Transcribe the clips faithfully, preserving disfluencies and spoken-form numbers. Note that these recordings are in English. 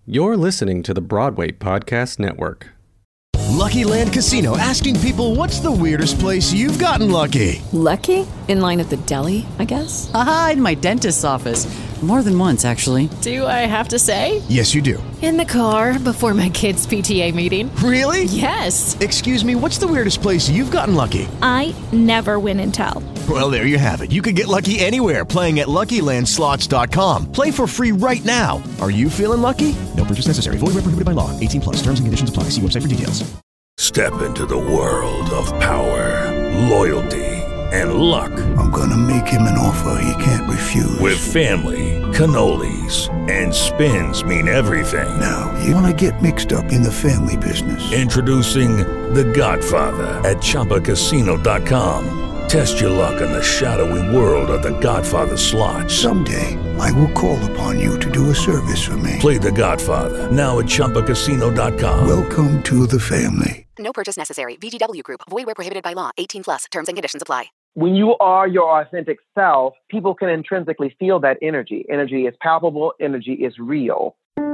You're listening to the Broadway Podcast Network. Lucky Land Casino, asking people, what's the weirdest place you've gotten lucky? Lucky? In line at the deli, I guess? Aha, in my dentist's office. More than once, actually. Do I have to say? Yes, you do. In the car before my kids' P T A meeting. Really? Yes. Excuse me, what's the weirdest place you've gotten lucky? I never win and tell. Well, there you have it. You can get lucky anywhere, playing at Lucky Land Slots dot com. Play for free right now. Are you feeling lucky? No purchase necessary. Void where prohibited by law. eighteen plus. Terms and conditions apply. See website for details. Step into the world of power, loyalty, and luck. I'm gonna make him an offer he can't refuse. With family, cannolis, and spins mean everything. Now, you wanna get mixed up in the family business. Introducing The Godfather at Chumba Casino dot com. Test your luck in the shadowy world of The Godfather slot. Someday, I will call upon you to do a service for me. Play The Godfather, now at Chumba Casino dot com. Welcome to the family. No purchase necessary. V G W Group. Void where prohibited by law. eighteen plus. Terms and conditions apply. When you are your authentic self, people can intrinsically feel that energy. Energy is palpable. Energy is real.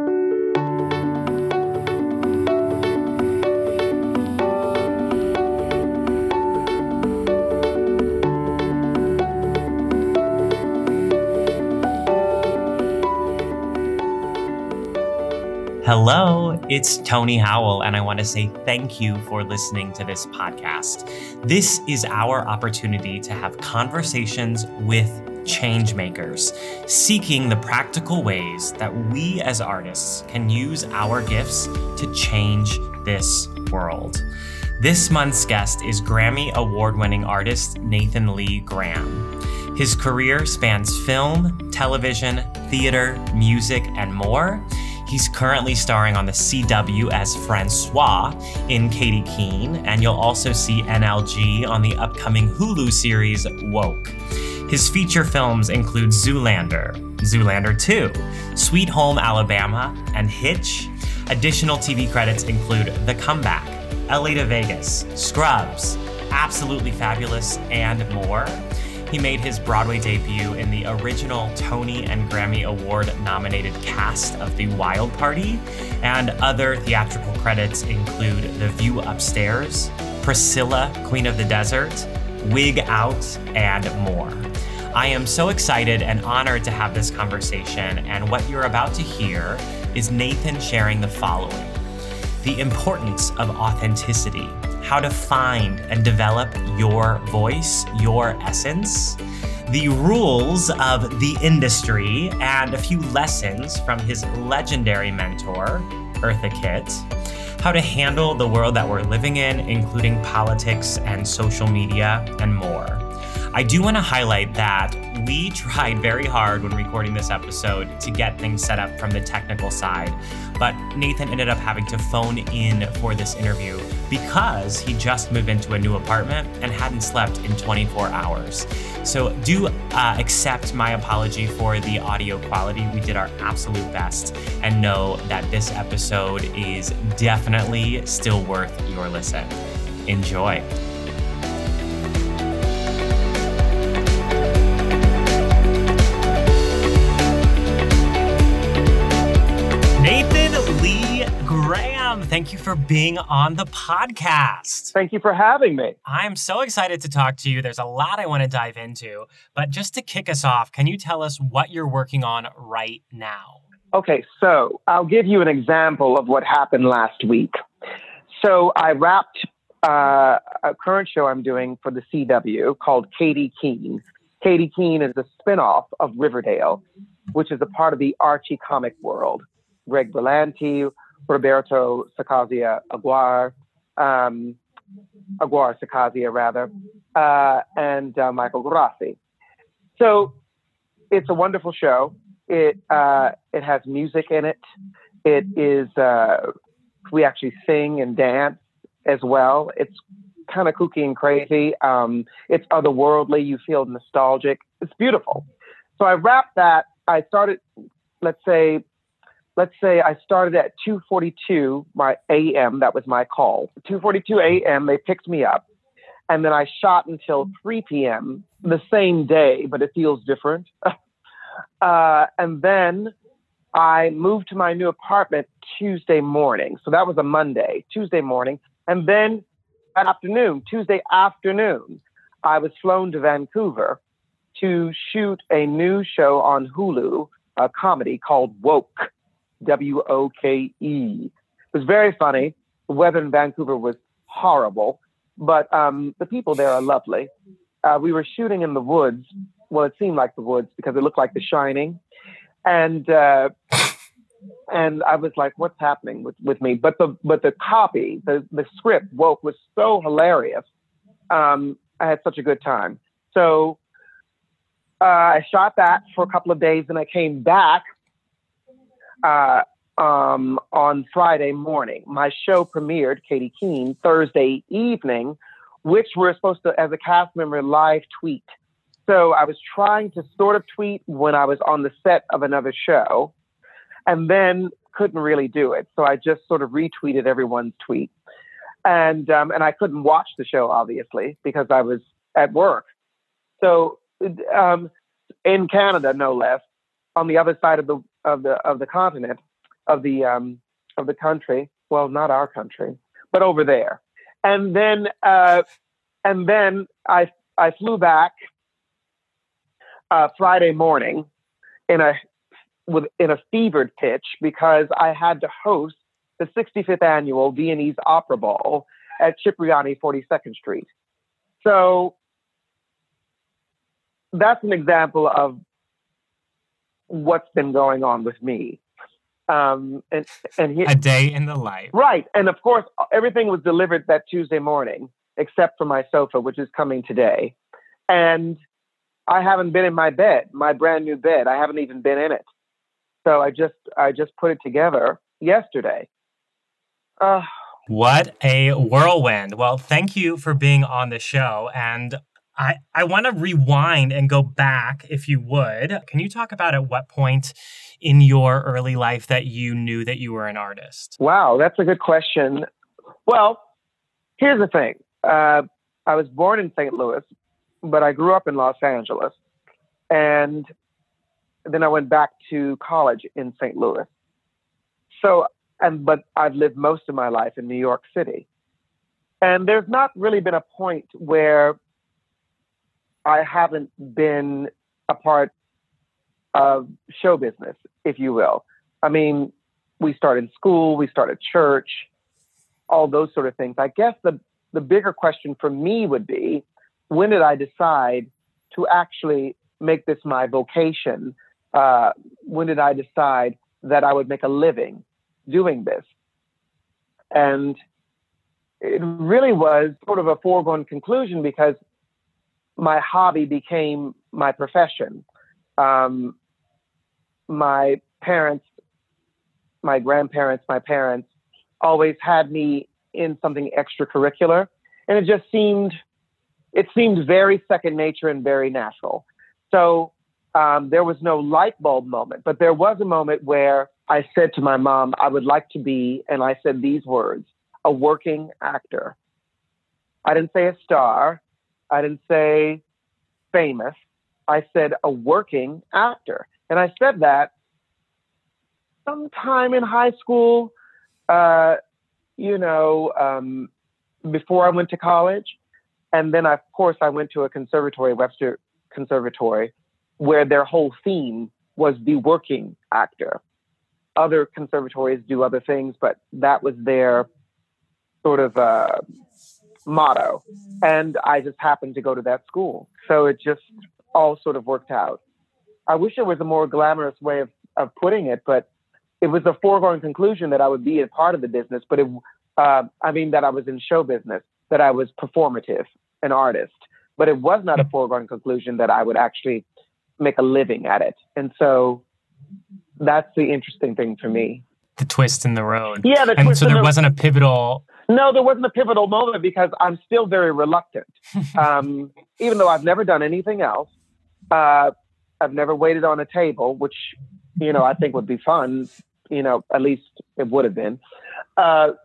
Hello, it's Tony Howell, and I want to say thank you for listening to this podcast. This is our opportunity to have conversations with changemakers, seeking the practical ways that we as artists can use our gifts to change this world. This month's guest is Grammy Award-winning artist Nathan Lee Graham. His career spans film, television, theater, music, and more. He's currently starring on the C W as Francois in Katy Keene, and you'll also see N L G on the upcoming Hulu series Woke. His feature films include Zoolander, Zoolander two, Sweet Home Alabama, and Hitch. Additional T V credits include The Comeback, L A to Vegas, Scrubs, Absolutely Fabulous, and more. He made his Broadway debut in the original Tony and Grammy Award-nominated cast of The Wild Party, and other theatrical credits include The View Upstairs, Priscilla, Queen of the Desert, Wig Out, and more. I am so excited and honored to have this conversation, and what you're about to hear is Nathan sharing the following: the importance of authenticity, how to find and develop your voice, your essence, the rules of the industry, and a few lessons from his legendary mentor, Eartha Kitt, how to handle the world that we're living in, including politics and social media, and more. I do want to highlight that we tried very hard when recording this episode to get things set up from the technical side, but Nathan ended up having to phone in for this interview because he just moved into a new apartment and hadn't slept in twenty-four hours. So do uh, accept my apology for the audio quality. We did our absolute best, and know that this episode is definitely still worth your listen. Enjoy. Nathan Lee Graham, thank you for being on the podcast. Thank you for having me. I'm so excited to talk to you. There's a lot I want to dive into, but just to kick us off, can you tell us what you're working on right now? Okay, so I'll give you an example of what happened last week. So I wrapped uh, a current show I'm doing for the C W called Katy Keene. Katy Keene is a spinoff of Riverdale, which is a part of the Archie comic world. Greg Berlanti, Roberto Sacazia Aguar, um, Aguar Sacazia rather, uh, and uh, Michael Grassi. So it's a wonderful show. It uh, it has music in it. It is uh, we actually sing and dance as well. It's kind of kooky and crazy. Um, it's otherworldly. You feel nostalgic. It's beautiful. So I wrapped that. I started, let's say. Let's say I started at two forty-two my A M. That was my call. two forty-two A M. They picked me up. And then I shot until three p.m. the same day, but it feels different. uh, and then I moved to my new apartment Tuesday morning. So that was a Monday, Tuesday morning. And then that afternoon, Tuesday afternoon, I was flown to Vancouver to shoot a new show on Hulu, a comedy called Woke, W O K E. It was very funny. The weather in Vancouver was horrible, but um, the people there are lovely. Uh, we were shooting in the woods. Well, it seemed like the woods because it looked like The Shining. And uh, and I was like, what's happening with, with me? But the but the copy, the, the script, Woke, was so hilarious. Um, I had such a good time. So uh, I shot that for a couple of days, and I came back uh, um, on Friday morning. My show premiered, Katie Keene, Thursday evening, which we're supposed to, as a cast member, live tweet. So I was trying to sort of tweet when I was on the set of another show, and then couldn't really do it. So I just sort of retweeted everyone's tweet. And um, and I couldn't watch the show, obviously, because I was at work. So um, in Canada, no less, on the other side of the of the of the continent, of the um, of the country. Well, not our country, but over there. And then uh, and then I I flew back uh, Friday morning in a with in a fevered pitch because I had to host the sixty-fifth annual Viennese Opera Ball at Cipriani forty-second Street. So that's an example of what's been going on with me. Um, and and he, a day in the life, right? And of course, everything was delivered that Tuesday morning, except for my sofa, which is coming today. And I haven't been in my bed, my brand new bed. I haven't even been in it. So I just I just put it together yesterday. Uh, what a whirlwind. Well, thank you for being on the show. And I, I want to rewind and go back, if you would. Can you talk about at what point in your early life that you knew that you were an artist? Wow, that's a good question. Well, here's the thing. Uh, I was born in Saint Louis, but I grew up in Los Angeles. And then I went back to college in Saint Louis. So, and but I've lived most of my life in New York City. And there's not really been a point where I haven't been a part of show business, if you will. I mean, we started school, we started church, all those sort of things. I guess the, the bigger question for me would be, when did I decide to actually make this my vocation? Uh, when did I decide that I would make a living doing this? And it really was sort of a foregone conclusion because my hobby became my profession. Um, my parents, my grandparents, my parents always had me in something extracurricular. And it just seemed, it seemed very second nature and very natural. So um, there was no light bulb moment, but there was a moment where I said to my mom, I would like to be, and I said these words, a working actor. I didn't say a star. I didn't say famous. I said a working actor. And I said that sometime in high school, uh, you know, um, before I went to college. And then, of course, I went to a conservatory, Webster Conservatory, where their whole theme was the working actor. Other conservatories do other things, but that was their sort of uh, motto. And I just happened to go to that school. So it just all sort of worked out. I wish there was a more glamorous way of, of putting it, but it was a foregone conclusion that I would be a part of the business. But it, uh, I mean, that I was in show business, that I was performative, an artist. But it was not a foregone conclusion that I would actually make a living at it. And so that's the interesting thing for me. The twist in the road. Yeah, the and twist so there in the... wasn't a pivotal. No, there wasn't a pivotal moment because I'm still very reluctant. um, even though I've never done anything else, uh, I've never waited on a table, which, you know, I think would be fun. You know, at least it would have been. Uh,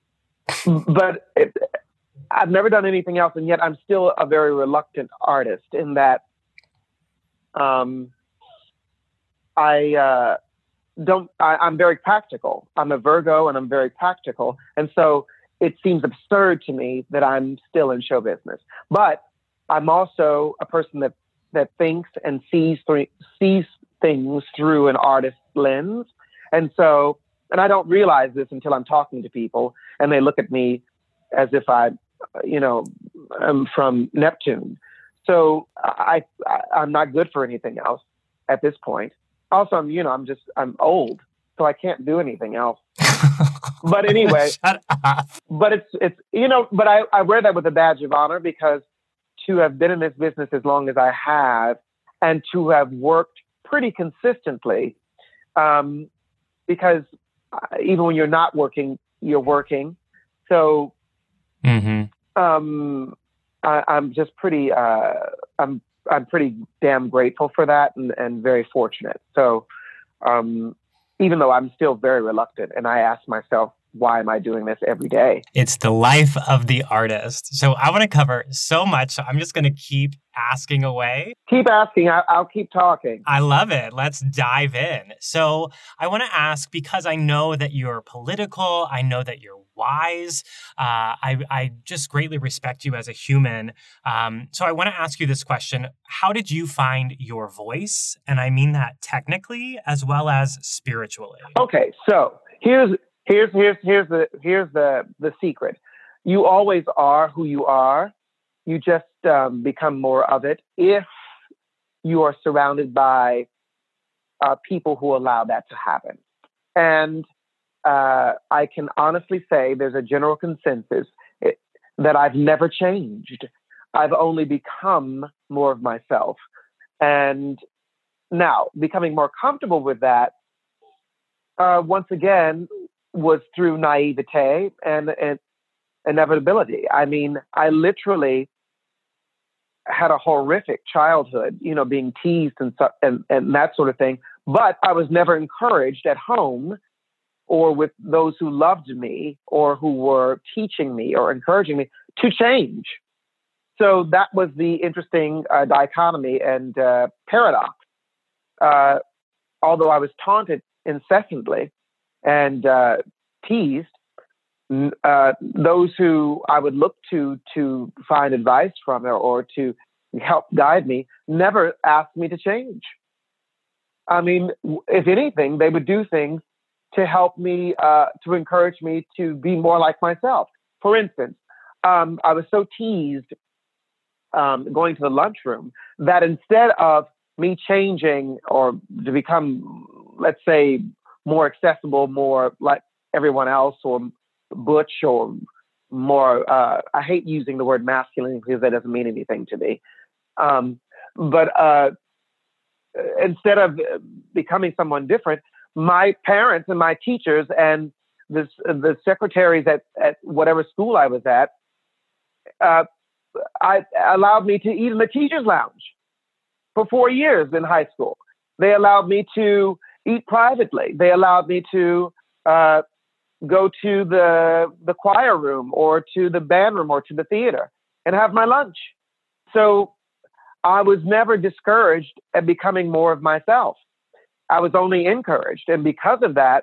but it, I've never done anything else, and yet I'm still a very reluctant artist in that um, I uh, don't, I, I'm very practical. I'm a Virgo and I'm very practical. And so it seems absurd to me that I'm still in show business. But I'm also a person that, that thinks and sees, th- sees things through an artist's lens. And so, and I don't realize this until I'm talking to people and they look at me as if I, you know, am from Neptune. So I, I, I'm not good for anything else at this point. Also, I'm, you know, I'm just, I'm old, so I can't do anything else. But anyway, Shut up. but it's, it's, you know, but I, I wear that with a badge of honor, because to have been in this business as long as I have and to have worked pretty consistently, um, because even when you're not working, you're working. So, Mm-hmm. um, I, I'm just pretty, uh, I'm, I'm pretty damn grateful for that and, and very fortunate. So, um, even though I'm still very reluctant, and I ask myself, why am I doing this every day? It's the life of the artist. So I want to cover so much. So I'm just going to keep asking away. Keep asking. I, I'll keep talking. I love it. Let's dive in. So I want to ask, because I know that you're political, I know that you're wise. Uh, I, I just greatly respect you as a human. Um, so I want to ask you this question. How did you find your voice? And I mean that technically as well as spiritually. Okay, so here's here's here's here's the here's the the secret. You always are who you are. You just um, become more of it if you are surrounded by uh, people who allow that to happen. And uh, I can honestly say there's a general consensus it, that I've never changed. I've only become more of myself. And now, becoming more comfortable with that, uh, once again, was through naivete and, and inevitability. I mean, I literally had a horrific childhood, you know, being teased and, and, and that sort of thing. But I was never encouraged at home or with those who loved me or who were teaching me or encouraging me to change. So that was the interesting uh, dichotomy and uh, paradox. Uh, although I was taunted incessantly and uh, teased, uh, those who I would look to to find advice from or, or to help guide me never asked me to change. I mean, if anything, they would do things to help me, uh, to encourage me to be more like myself. For instance, um, I was so teased um, going to the lunchroom that instead of me changing or to become, let's say, more accessible, more like everyone else, or butch, or more, uh, I hate using the word masculine because that doesn't mean anything to me. Um, but uh, instead of becoming someone different, my parents and my teachers and the, the secretaries at, at whatever school I was at, uh, I allowed me to eat in the teacher's lounge for four years in high school. They allowed me to eat privately. They allowed me to uh, go to the the choir room or to the band room or to the theater and have my lunch. So I was never discouraged at becoming more of myself. I was only encouraged. And because of that,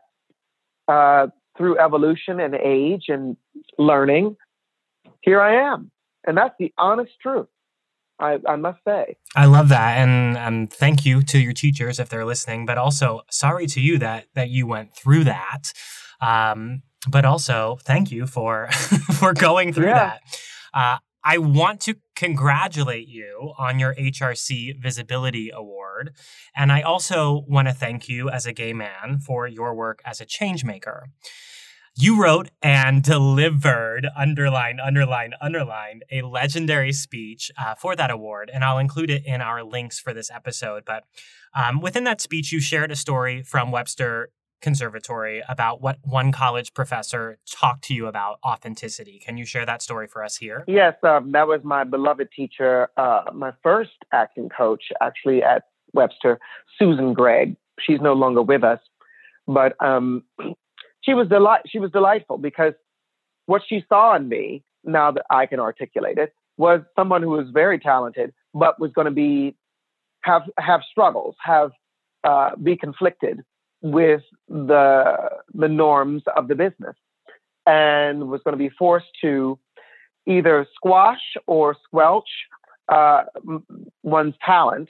uh, through evolution and age and learning, here I am. And that's the honest truth, I, I must say. I love that. And um, thank you to your teachers if they're listening, but also sorry to you that that you went through that. Um, but also thank you for, for going through yeah. that. Uh, I want to congratulate you on your H R C Visibility Award. And I also want to thank you as a gay man for your work as a change maker. You wrote and delivered, underline, underline, underline, a legendary speech uh, for that award. And I'll include it in our links for this episode. But um, within that speech, you shared a story from Webster Conservatory about what one college professor talked to you about authenticity. Can you share that story for us here? Yes, um, that was my beloved teacher, uh, my first acting coach, actually at Webster, Susan Gregg. She's no longer with us, but um, she was delight. She was delightful because what she saw in me, now that I can articulate it, was someone who was very talented, but was going to be have have struggles, have uh, be conflicted with the the norms of the business and was going to be forced to either squash or squelch uh, one's talent,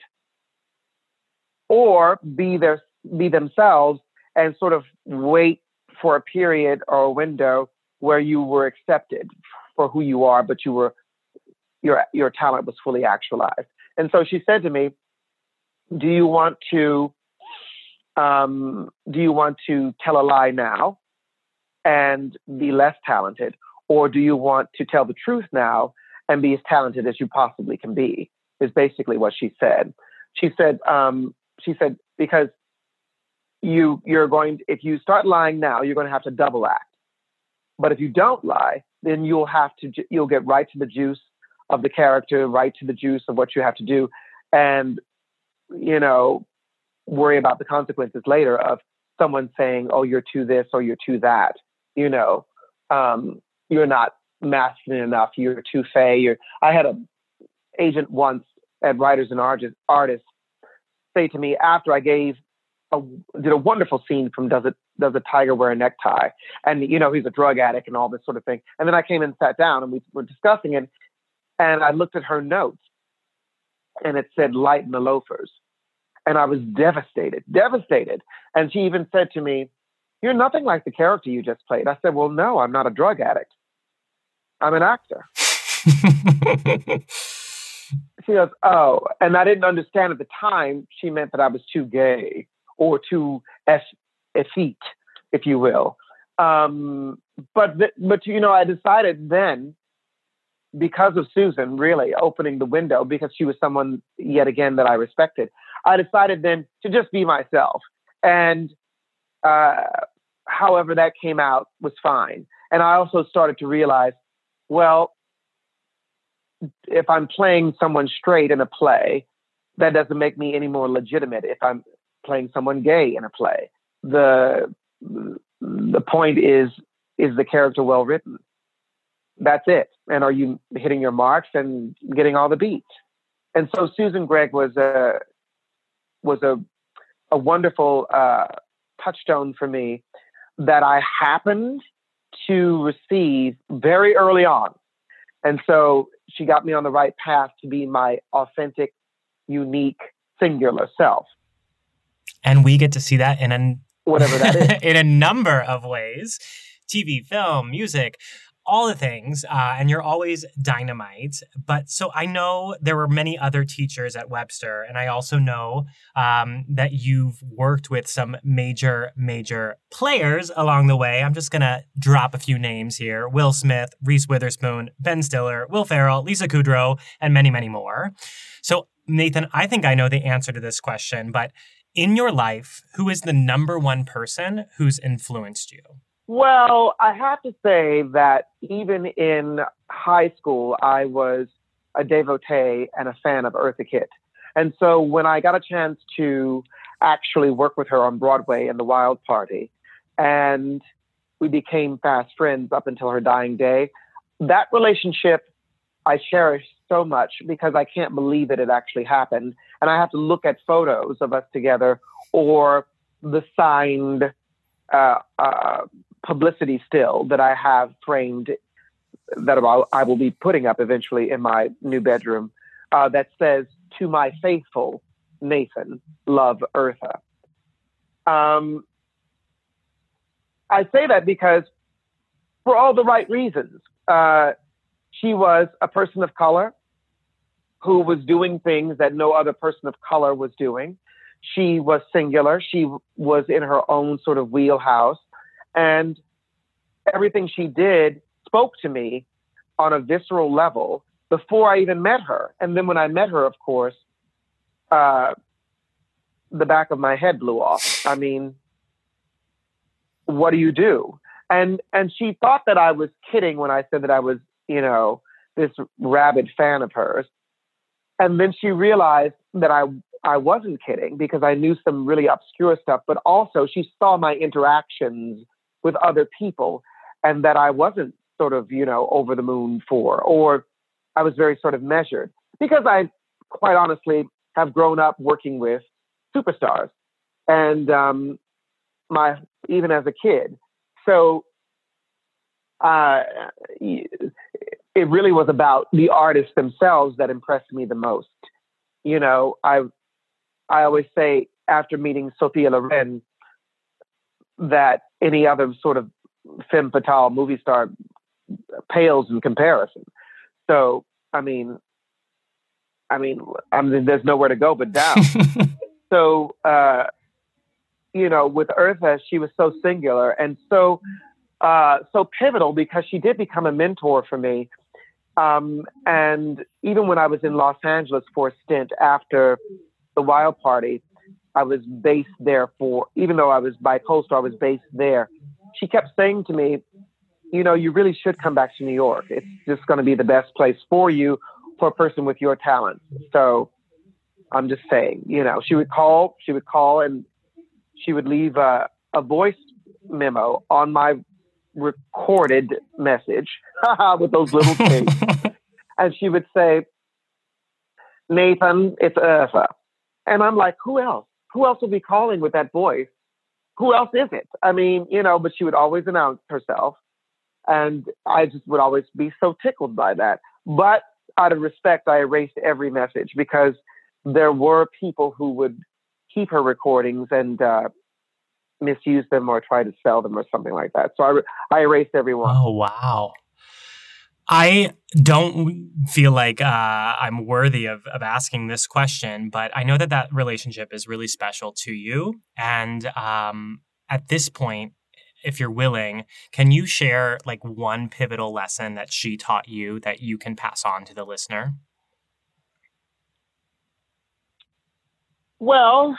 or be their be themselves and sort of wait for a period or a window where you were accepted for who you are, but you were your your talent was fully actualized. And so she said to me, "Do you want to um, do you want to tell a lie now and be less talented, or do you want to tell the truth now and be as talented as you possibly can be?" Is basically what she said. She said, um, she said, because you, you're going, if you start lying now, you're going to have to double act. But if you don't lie, then you'll have to, you'll get right to the juice of the character, right to the juice of what you have to do. And, you know, worry about the consequences later of someone saying, "Oh, you're too this or you're too that." You know, um, you're not masculine enough. You're too fey. You're, I had an agent once at Writers and Artists, Artists say to me after I gave a, did a wonderful scene from Does It Does a Tiger Wear a Necktie? And, you know, he's a drug addict and all this sort of thing. And then I came and sat down and we were discussing it. And I looked at her notes and it said "lighten the loafers." And I was devastated, devastated. And she even said to me, "You're nothing like the character you just played." I said, "Well, no, I'm not a drug addict. I'm an actor." She goes, "Oh," and I didn't understand at the time. She meant that I was too gay or too effete, if you will. Um, but, th- but you know, I decided then, because of Susan really opening the window, because she was someone, yet again, that I respected, I decided then to just be myself. And uh, however that came out was fine. And I also started to realize, well, if I'm playing someone straight in a play, that doesn't make me any more legitimate if I'm playing someone gay in a play. The the point is, is the character well written? That's it. And are you hitting your marks and getting all the beats? And so Susan Gregg was a was a a wonderful uh, touchstone for me that I happened to receive very early on. And so she got me on the right path to be my authentic, unique, singular self. And we get to see that in a whatever that is in a number of ways: T V, film, music, all the things. Uh, and you're always dynamite. But so I know there were many other teachers at Webster. And I also know um, that you've worked with some major, major players along the way. I'm just going to drop a few names here: Will Smith, Reese Witherspoon, Ben Stiller, Will Ferrell, Lisa Kudrow, and many, many more. So Nathan, I think I know the answer to this question, but in your life, who is the number one person who's influenced you? Well, I have to say that even in high school, I was a devotee and a fan of Eartha Kitt. And so when I got a chance to actually work with her on Broadway in The Wild Party, and we became fast friends up until her dying day, that relationship I cherish so much because I can't believe that it actually happened. And I have to look at photos of us together or the signed uh, uh, publicity still that I have framed that I will be putting up eventually in my new bedroom uh, that says, "To my faithful Nathan, love Eartha." Um, I say that because for all the right reasons. Uh, she was a person of color who was doing things that no other person of color was doing. She was singular. She was in her own sort of wheelhouse. And everything she did spoke to me on a visceral level before I even met her. And then when I met her, of course, uh, the back of my head blew off. I mean, what do you do? And and she thought that I was kidding when I said that I was, you know, this rabid fan of hers. And then she realized that I I wasn't kidding because I knew some really obscure stuff, but also she saw my interactions with other people and that I wasn't sort of, you know, over the moon for, or I was very sort of measured because I quite honestly have grown up working with superstars. And um, my even as a kid. So uh, it really was about the artists themselves that impressed me the most. You know, I I always say after meeting Sophia Loren that any other sort of femme fatale movie star pales in comparison. So, I mean, I mean, I mean, there's nowhere to go but down. So, uh, you know, with Eartha, she was so singular and so, uh, so pivotal because she did become a mentor for me. Um, and even when I was in Los Angeles for a stint after the Wild Party, I was based there for, even though I was bi-coastal, I was based there. She kept saying to me, you know, you really should come back to New York. It's just going to be the best place for you, for a person with your talent. So I'm just saying, you know, she would call, she would call and she would leave a, a voice memo on my recorded message with those little tapes. And she would say, Nathan, it's Eartha. And I'm like, who else? Who else will be calling with that voice? Who else is it? I mean, you know, but she would always announce herself. And I just would always be so tickled by that. But out of respect, I erased every message because there were people who would keep her recordings and uh, misuse them or try to sell them or something like that. So I, I erased everyone. Oh, wow. I don't feel like uh, I'm worthy of, of asking this question, but I know that that relationship is really special to you. And um, at this point, if you're willing, can you share like one pivotal lesson that she taught you that you can pass on to the listener? Well,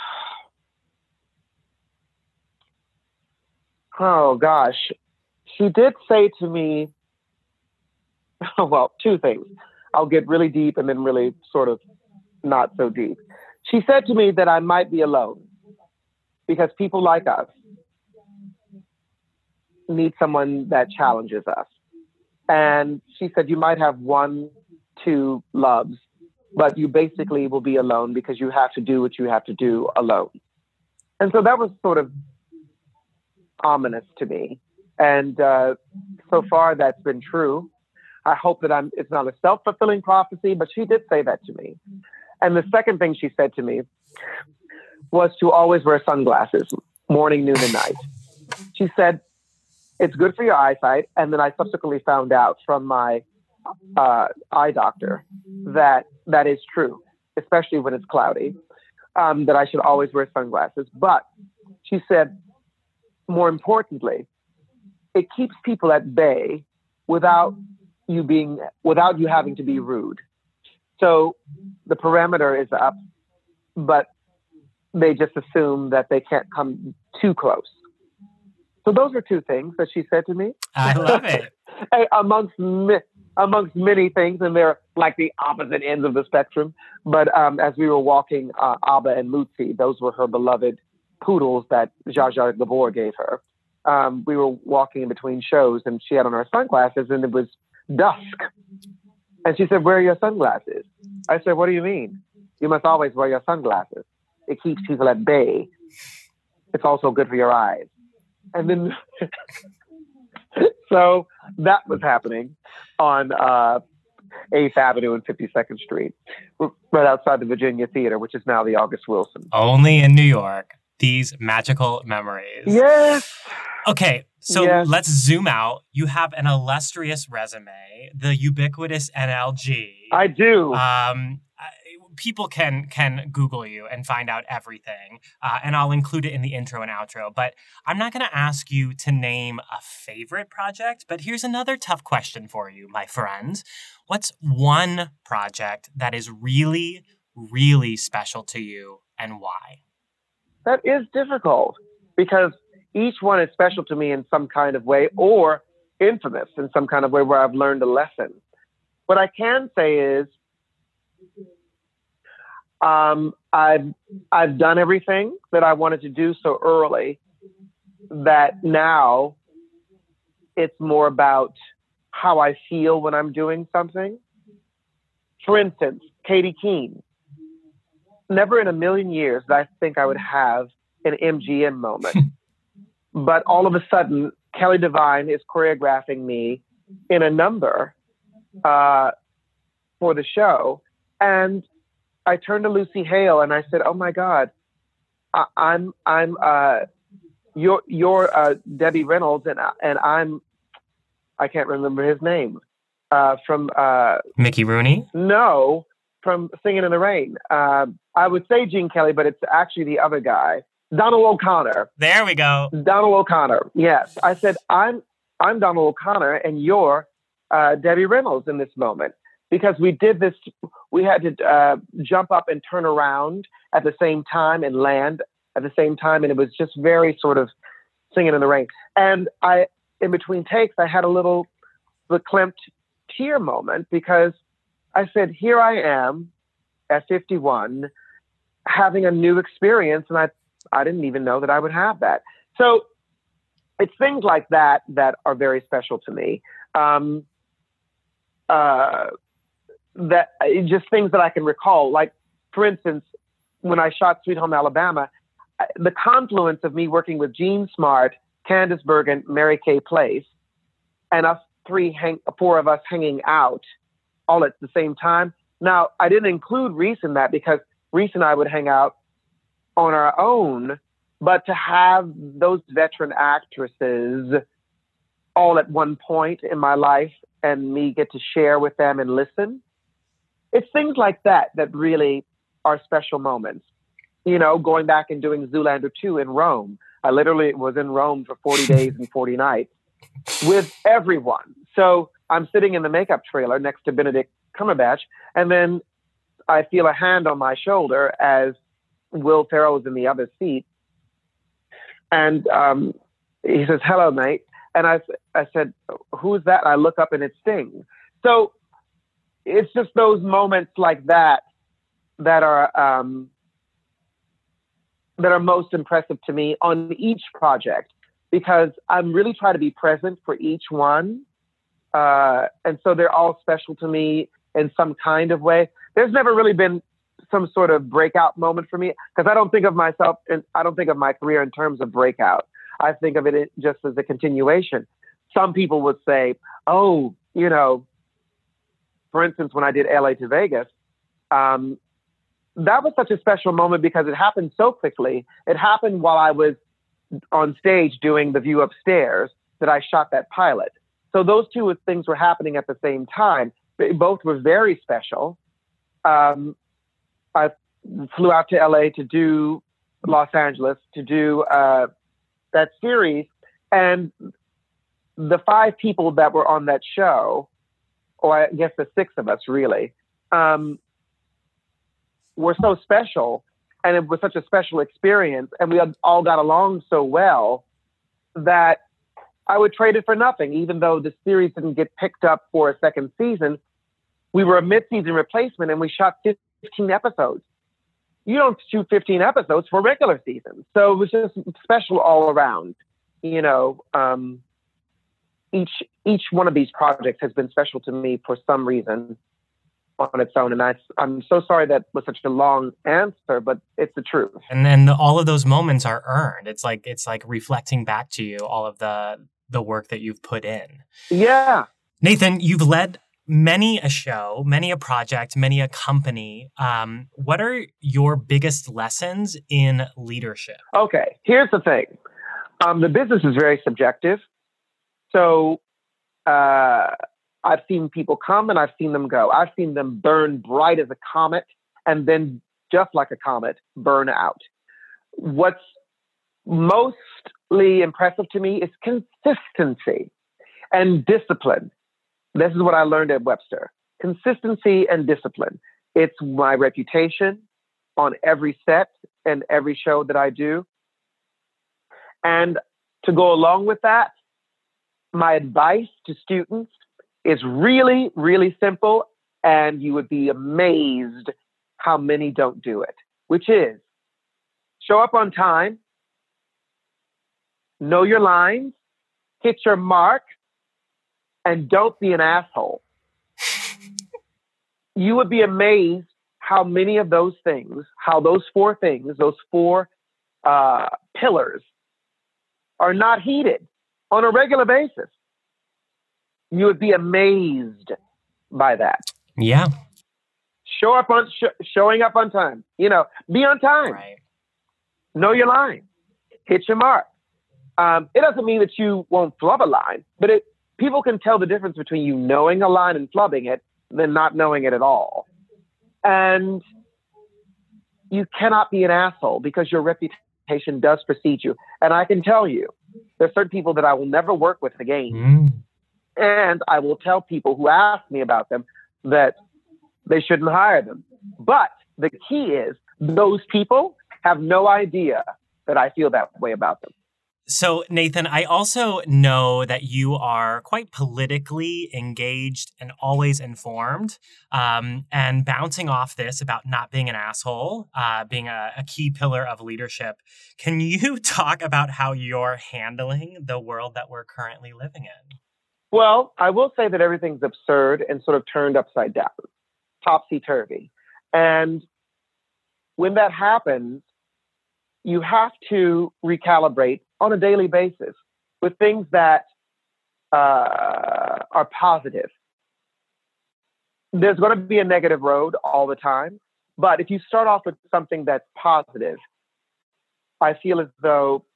oh gosh, she did say to me, well, two things. I'll get really deep and then really sort of not so deep. She said to me that I might be alone because people like us need someone that challenges us. And she said, you might have one, two loves, but you basically will be alone because you have to do what you have to do alone. And so that was sort of ominous to me. And uh, so far that's been true. I hope that I'm, it's not a self-fulfilling prophecy, but she did say that to me. And the second thing she said to me was to always wear sunglasses, morning, noon, and night. She said, it's good for your eyesight. And then I subsequently found out from my uh, eye doctor that that is true, especially when it's cloudy, um, that I should always wear sunglasses. But she said, more importantly, it keeps people at bay without you being, without you having to be rude. So the perimeter is up, but they just assume that they can't come too close. So those are two things that she said to me. I love it. amongst amongst many things, and they're like the opposite ends of the spectrum. But um, as we were walking, uh, Abba and Lucy, those were her beloved poodles that Zsa Zsa Gabor gave her. Um, we were walking in between shows, and she had on her sunglasses, and it was dusk. And she said, where are your sunglasses? I said, what do you mean? You must always wear your sunglasses. It keeps people at bay. It's also good for your eyes. And then, so that was happening on uh, eighth Avenue and fifty-second Street, right outside the Virginia Theater, which is now the August Wilson. Only in New York. These magical memories. Yes. Okay, so yes. Let's zoom out. You have an illustrious resume, the ubiquitous N L G. I do. Um, people can can Google you and find out everything, uh, and I'll include it in the intro and outro. But I'm not going to ask you to name a favorite project, but here's another tough question for you, my friend. What's one project that is really, really special to you, and why? That is difficult because each one is special to me in some kind of way, or infamous in some kind of way where I've learned a lesson. What I can say is um, I've, I've done everything that I wanted to do so early that now it's more about how I feel when I'm doing something. For instance, Katie Keene. Never in a million years did I think I would have an M G M moment. but all of a sudden, Kelly Devine is choreographing me in a number uh, for the show. And I turned to Lucy Hale and I said, "Oh my God, I, I'm I'm uh, you're you're uh, Debbie Reynolds, and and I'm I can't remember his name uh, from uh, Mickey Rooney. No, from Singing in the Rain. Uh, I would say Gene Kelly, but it's actually the other guy, Donald O'Connor. There we go. Donald O'Connor. Yes, I said I'm I'm Donald O'Connor, and you're uh, Debbie Reynolds in this moment, because we did this. We had to uh, jump up and turn around at the same time and land at the same time. And it was just very sort of Singing in the Rain. And I, in between takes, I had a little verklempt tear moment, because I said, here I am at fifty-one having a new experience. And I, I didn't even know that I would have that. So it's things like that that are very special to me. Um, uh, that just things that I can recall. Like, for instance, when I shot Sweet Home Alabama, the confluence of me working with Jean Smart, Candice Bergen, Mary Kay Place, and us three, hang, four of us hanging out all at the same time. Now, I didn't include Reese in that, because Reese and I would hang out on our own, but to have those veteran actresses all at one point in my life and me get to share with them and listen, it's things like that that really are special moments. You know, going back and doing Zoolander two in Rome. I literally was in Rome for forty days and forty nights with everyone. So I'm sitting in the makeup trailer next to Benedict Cumberbatch, and then I feel a hand on my shoulder as Will Ferrell is in the other seat. And um, he says, "Hello, mate." And I, I said, "Who's that?" And I look up and it's Sting. So it's just those moments like that that are um, that are most impressive to me on each project, because I'm really trying to be present for each one. Uh, and so they're all special to me in some kind of way. There's never really been some sort of breakout moment for me, because I don't think of myself, and I don't think of my career in terms of breakout. I think of it just as a continuation. Some people would say, oh, you know, for instance, when I did L A to Vegas, um, that was such a special moment because it happened so quickly. It happened while I was on stage doing The View Upstairs that I shot that pilot. So those two things were happening at the same time. They both were very special. Um, I flew out to L A to do Los Angeles, to do uh, that series. And the five people that were on that show, or I guess the six of us really, um, were so special, and it was such a special experience, and we all got along so well that I would trade it for nothing. Even though the series didn't get picked up for a second season, we were a mid-season replacement, and we shot fifteen episodes. You don't shoot fifteen episodes for regular season. So it was just special all around. You know, um, each each one of these projects has been special to me for some reason on its own. And I, I'm so sorry that was such a long answer, but it's the truth. And then the, all of those moments are earned. It's like it's like reflecting back to you all of the the work that you've put in. Yeah. Nathan, you've led many a show, many a project, many a company. Um, what are your biggest lessons in leadership? Okay, here's the thing. Um, the business is very subjective. So uh, I've seen people come and I've seen them go. I've seen them burn bright as a comet and then, just like a comet, burn out. What's mostly impressive to me is consistency and discipline. This is what I learned at Webster. Consistency and discipline. It's my reputation on every set and every show that I do. And to go along with that, my advice to students is really, really simple, and you would be amazed how many don't do it, which is show up on time, know your lines, hit your mark, and don't be an asshole. You would be amazed how many of those things, how those four things, those four uh, pillars are not heeded on a regular basis. You would be amazed by that. Yeah. Show up on sh- showing up on time. You know, be on time. Right. Know your line. Hit your mark. Um, it doesn't mean that you won't flub a line, but it, people can tell the difference between you knowing a line and flubbing it than not knowing it at all. And you cannot be an asshole because your reputation does precede you. And I can tell you, there's certain people that I will never work with again. Mm. And I will tell people who ask me about them that they shouldn't hire them. But the key is those people have no idea that I feel that way about them. So, Nathan, I also know that you are quite politically engaged and always informed. Um, and bouncing off this about not being an asshole, uh, being a, a key pillar of leadership, can you talk about how you're handling the world that we're currently living in? Well, I will say that everything's absurd and sort of turned upside down, topsy-turvy. And when that happens, you have to recalibrate on a daily basis with things that uh, are positive. There's going to be a negative road all the time, but if you start off with something that's positive, I feel as though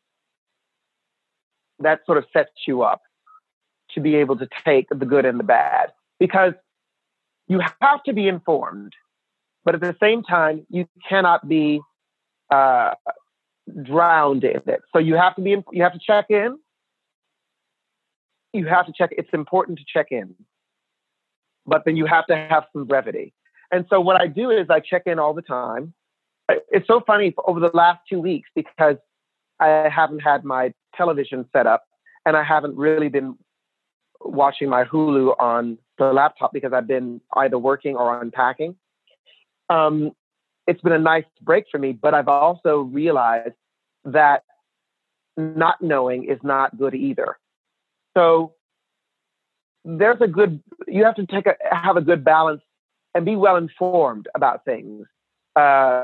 that sort of sets you up to be able to take the good and the bad, because you have to be informed, but at the same time, you cannot be uh, drowned in it. So you have to be, you have to check in. You have to check. It's important to check in, but then you have to have some brevity. And so what I do is I check in all the time. It's so funny over the last two weeks because I haven't had my television set up and I haven't really been watching my Hulu on the laptop because I've been either working or unpacking. Um, it's been a nice break for me, but I've also realized that not knowing is not good either. So there's a good, you have to take a, have a good balance and be well informed about things. Uh,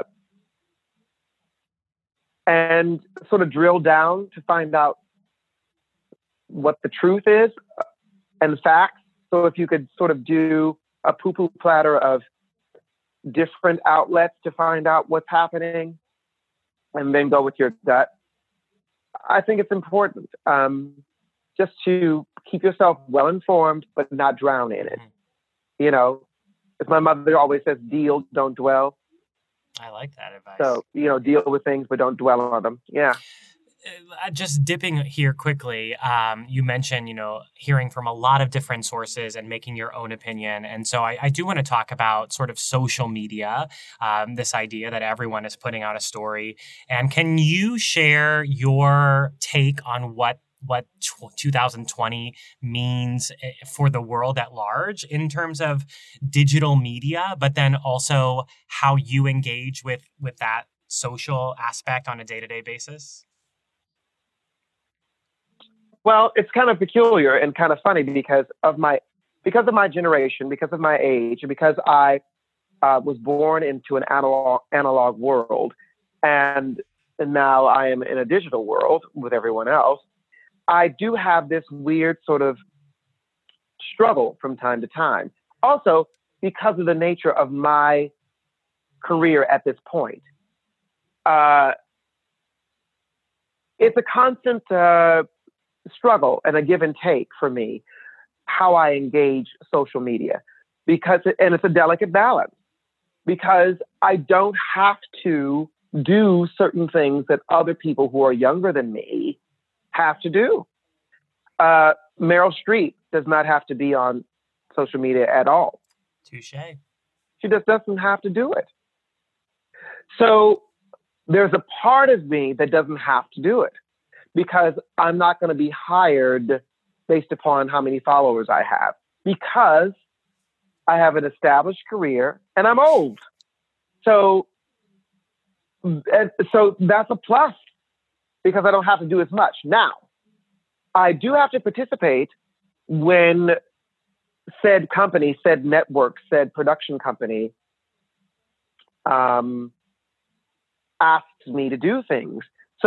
and sort of drill down to find out what the truth is and facts. So if you could sort of do a poo-poo platter of different outlets to find out what's happening and then go with your gut, I think it's important um, just to keep yourself well informed, but not drown in it. You know, as my mother always says, deal, don't dwell. I like that advice. So, you know, deal with things, but don't dwell on them. Yeah. Just dipping here quickly, um, you mentioned, you know, hearing from a lot of different sources and making your own opinion. And so I, I do want to talk about sort of social media, um, this idea that everyone is putting out a story. And can you share your take on what what two thousand twenty means for the world at large in terms of digital media, but then also how you engage with, with that social aspect on a day-to-day basis? Well, it's kind of peculiar and kind of funny because of my because of my generation, because of my age, and because I uh, was born into an analog analog world, and, and now I am in a digital world with everyone else. I do have this weird sort of struggle from time to time. Also, because of the nature of my career at this point, uh, it's a constant Uh, struggle and a give and take for me, how I engage social media, because, it, and it's a delicate balance, because I don't have to do certain things that other people who are younger than me have to do. Uh, Meryl Streep does not have to be on social media at all. Touche. She just doesn't have to do it. So there's a part of me that doesn't have to do it, because I'm not going to be hired based upon how many followers I have, because I have an established career and I'm old. So, and so that's a plus, because I don't have to do as much. Now, I do have to participate when said company, said network, said production company um, asks me to do things. So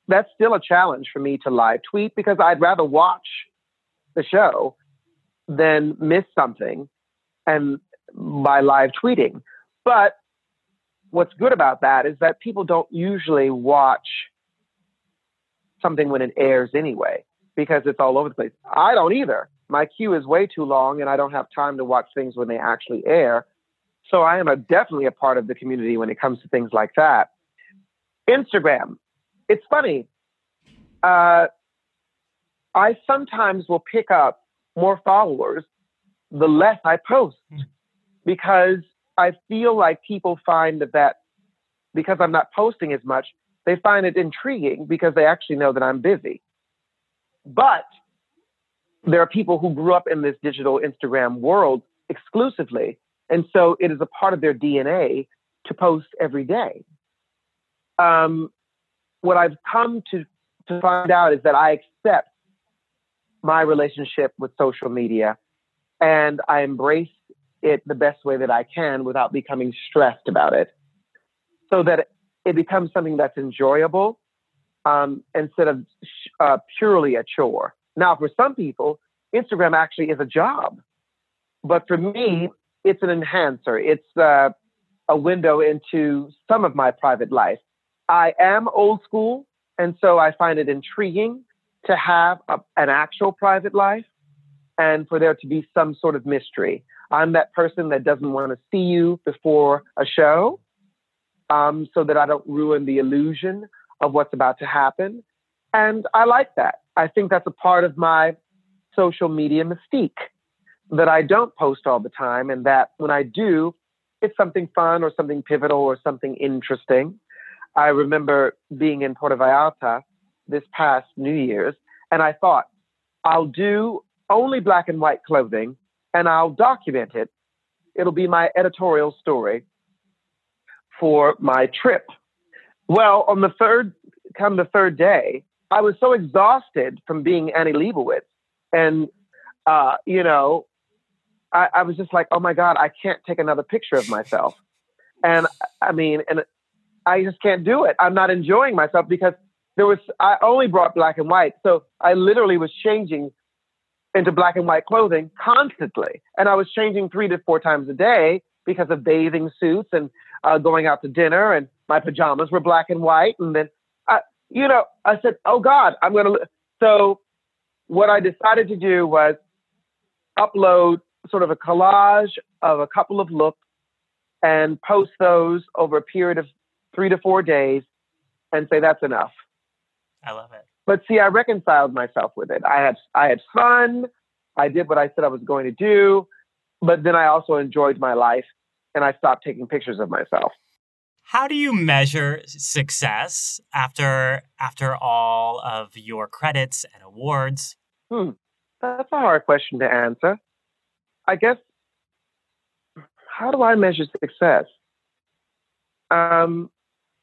that's still a challenge for me to live tweet because I'd rather watch the show than miss something and by live tweeting. But what's good about that is that people don't usually watch something when it airs anyway, because it's all over the place. I don't either. My queue is way too long and I don't have time to watch things when they actually air. So I am a, definitely a part of the community when it comes to things like that. Instagram. It's funny. Uh, I sometimes will pick up more followers the less I post because I feel like people find that, that because I'm not posting as much, they find it intriguing because they actually know that I'm busy. But there are people who grew up in this digital Instagram world exclusively. And so it is a part of their D N A to post every day. Um, what I've come to, to find out is that I accept my relationship with social media and I embrace it the best way that I can without becoming stressed about it, so that it becomes something that's enjoyable um, instead of uh, purely a chore. Now, for some people, Instagram actually is a job, but for me, it's an enhancer. It's uh, a window into some of my private life. I am old school, and so I find it intriguing to have a, an actual private life and for there to be some sort of mystery. I'm that person that doesn't want to see you before a show um, so that I don't ruin the illusion of what's about to happen. And I like that. I think that's a part of my social media mystique, that I don't post all the time and that when I do, it's something fun or something pivotal or something interesting. I remember being in Puerto Vallarta this past New Year's, and I thought, I'll do only black and white clothing and I'll document it. It'll be my editorial story for my trip. Well, on the third, come the third day, I was so exhausted from being Annie Leibovitz. And, uh, you know, I, I was just like, oh my God, I can't take another picture of myself. And I mean, and I just can't do it. I'm not enjoying myself because there was, I only brought black and white. So I literally was changing into black and white clothing constantly. And I was changing three to four times a day because of bathing suits and uh, going out to dinner, and my pajamas were black and white. And then, I, you know, I said, oh God, I'm going to, so what I decided to do was upload sort of a collage of a couple of looks and post those over a period of three to four days and say, that's enough. I love it. But see, I reconciled myself with it. I had, I had fun. I did what I said I was going to do, but then I also enjoyed my life and I stopped taking pictures of myself. How do you measure success after, after all of your credits and awards? Hmm. That's a hard question to answer. I guess, how do I measure success? Um,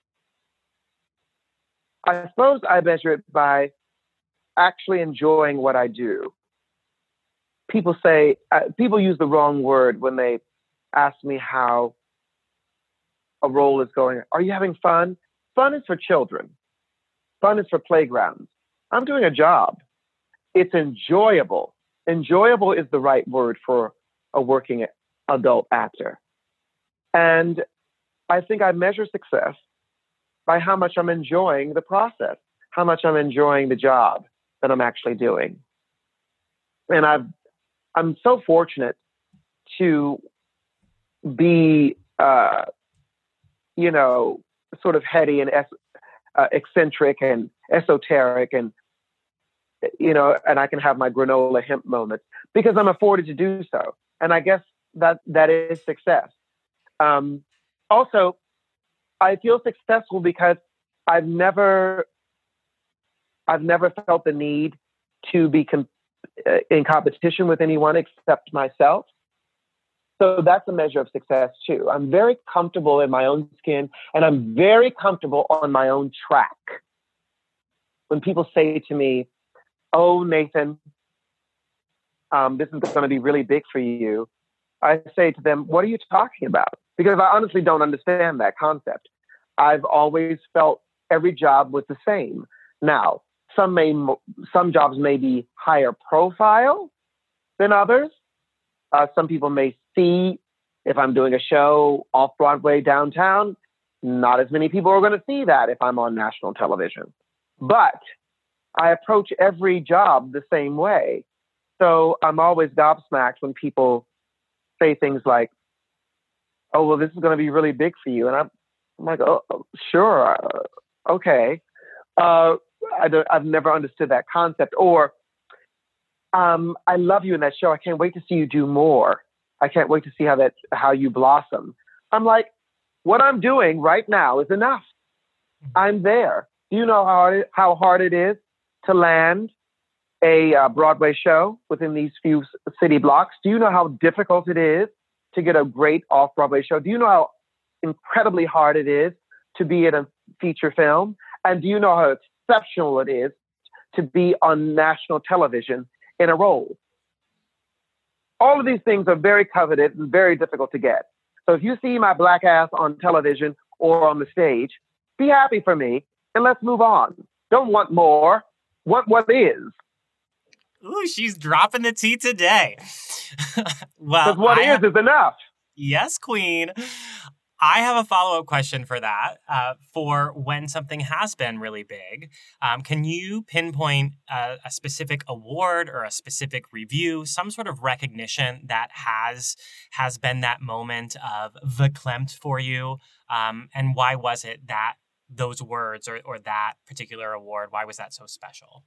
I suppose I measure it by actually enjoying what I do. People say, uh, people use the wrong word when they ask me how a role is going. Are you having fun? Fun is for children. Fun is for playgrounds. I'm doing a job. It's enjoyable. Enjoyable is the right word for a working adult actor. And I think I measure success by how much I'm enjoying the process, how much I'm enjoying the job that I'm actually doing. And I've, I'm so fortunate to be, uh, you know, sort of heady and es- uh, eccentric and esoteric, and, you know, and I can have my granola hemp moments because I'm afforded to do so. And I guess that that is success. Um, also, I feel successful because I've never, I've never felt the need to be com- uh, in competition with anyone except myself. So that's a measure of success too. I'm very comfortable in my own skin, and I'm very comfortable on my own track. When people say to me, "Oh, Nathan, um, this is going to be really big for you," I say to them, "What are you talking about?" Because I honestly don't understand that concept. I've always felt every job was the same. Now, some may some jobs may be higher profile than others. Uh, some people may see if I'm doing a show off Broadway downtown, not as many people are going to see that if I'm on national television. But I approach every job the same way. So I'm always gobsmacked when people say things like, oh, well, this is going to be really big for you. And I'm, I'm like, oh, sure. Uh, okay. Uh, I don't, I've never understood that concept. Or, um, I love you in that show. I can't wait to see you do more. I can't wait to see how that, how you blossom. I'm like, what I'm doing right now is enough. I'm there. Do you know how hard it, how hard it is to land a uh, Broadway show within these few city blocks? Do you know how difficult it is to get a great off-Broadway show? Do you know how incredibly hard it is to be in a feature film? And do you know how exceptional it is to be on national television in a role? All of these things are very coveted and very difficult to get. So if you see my black ass on television or on the stage, be happy for me and let's move on. Don't want more. Want what is. Ooh, she's dropping the tea today. Well, because what I is have, is enough. Yes, Queen. I have a follow-up question for that. Uh, for when something has been really big, um, can you pinpoint a, a specific award or a specific review, some sort of recognition that has has been that moment of verklempt for you? Um, and why was it that those words or, or that particular award, why was that so special?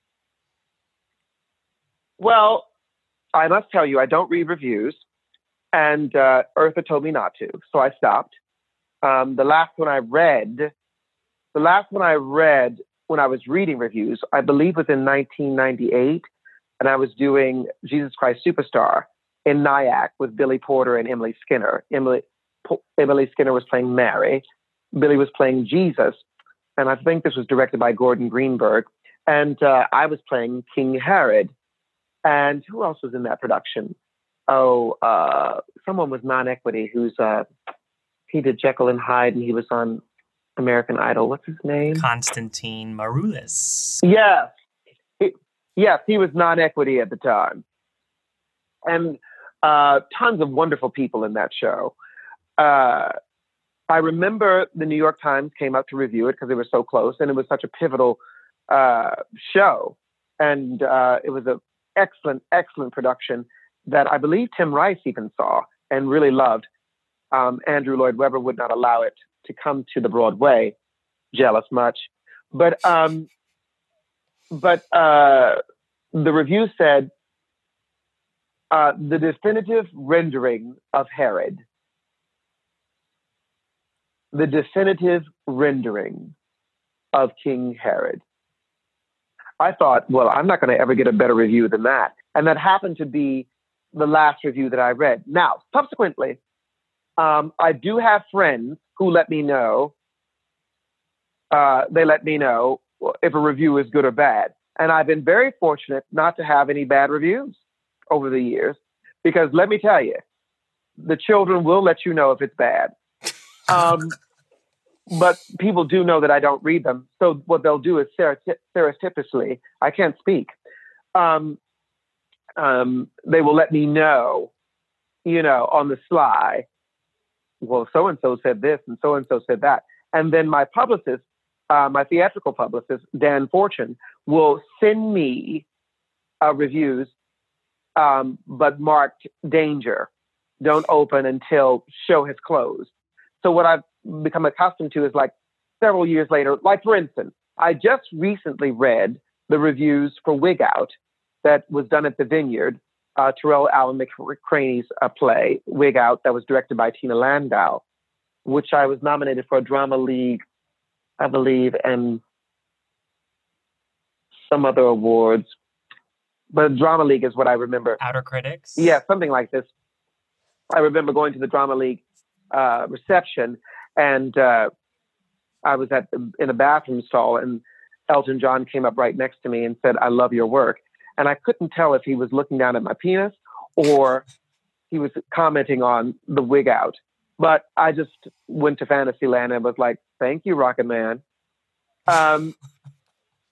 Well, I must tell you, I don't read reviews, and uh, Eartha told me not to, so I stopped. Um, the last one I read, the last one I read when I was reading reviews, I believe was in nineteen ninety-eight, and I was doing Jesus Christ Superstar in Nyack with Billy Porter and Emily Skinner. Emily, P- Emily Skinner was playing Mary. Billy was playing Jesus, and I think this was directed by Gordon Greenberg, and uh, I was playing King Herod. And who else was in that production? Oh, uh, someone was non-equity who's, uh, he did Jekyll and Hyde and he was on American Idol. What's his name? Constantine Maroulis. Yes. He, yes, he was non-equity at the time. And uh, tons of wonderful people in that show. Uh, I remember the New York Times came out to review it because they were so close and it was such a pivotal uh, show. And uh, it was a excellent, excellent production that I believe Tim Rice even saw and really loved. Um, Andrew Lloyd Webber would not allow it to come to the Broadway. Jealous much. But um, but uh, the review said, uh, the definitive rendering of Herod. The definitive rendering of King Herod. I thought, well, I'm not going to ever get a better review than that. And that happened to be the last review that I read. Now, subsequently, um, I do have friends who let me know, uh, they let me know if a review is good or bad. And I've been very fortunate not to have any bad reviews over the years, because let me tell you, the children will let you know if it's bad. Um, But people do know that I don't read them. So what they'll do is surreptitiously, I can't speak. Um, um, they will let me know, you know, on the sly, well, so-and-so said this and so-and-so said that. And then my publicist, uh, my theatrical publicist, Dan Fortune, will send me uh, reviews, um, but marked danger. Don't open until show has closed. So what I've become accustomed to is like several years later, like for instance, I just recently read the reviews for Wig Out that was done at the Vineyard, uh, Terrell Allen McCraney's uh, play, Wig Out, that was directed by Tina Landau, which I was nominated for a Drama League, I believe, and some other awards. But Drama League is what I remember. Outer Critics? Yeah, something like this. I remember going to the Drama League uh, reception, and uh, I was at the, in a bathroom stall, and Elton John came up right next to me and said, "I love your work." And I couldn't tell if he was looking down at my penis or he was commenting on the Wig Out. But I just went to Fantasyland and was like, "Thank you, Rocket Man." Um,